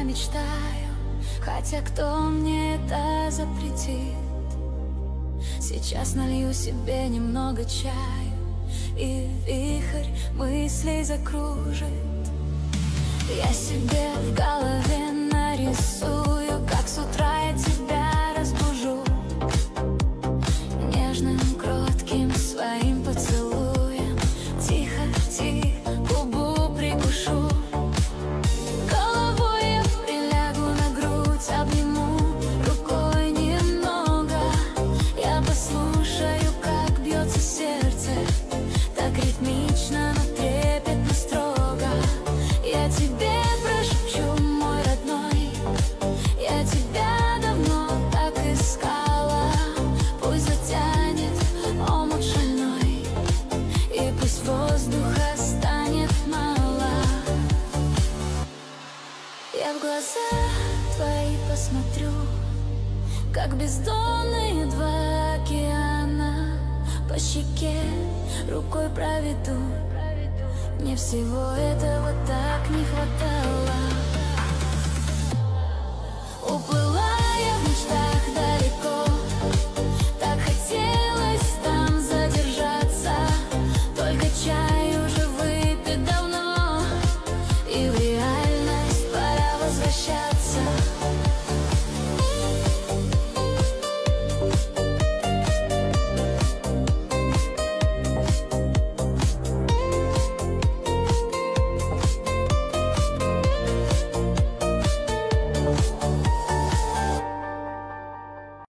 мечтаю, хотя кто мне это запретит? Сейчас налью себе немного чаю, и вихрь мыслей закружит. Я себе в голове нарисую, как с утра я тебя разбужу нежным, кротким своим поцелуем. Тихо, губу прикушу, головой я прилягу на грудь, обниму рукой немного. Я послушаю, как бьется сердце, так ритмично, но трепетно, строго. Я тебе прошепчу, мой родной, я тебя давно так искала. Пусть затянет омут шальной, и пусть воздуха станет мало. Я в глаза твои посмотрю, как бездонные два океана. По щеке рукой проведу, мне всего этого так не хватало.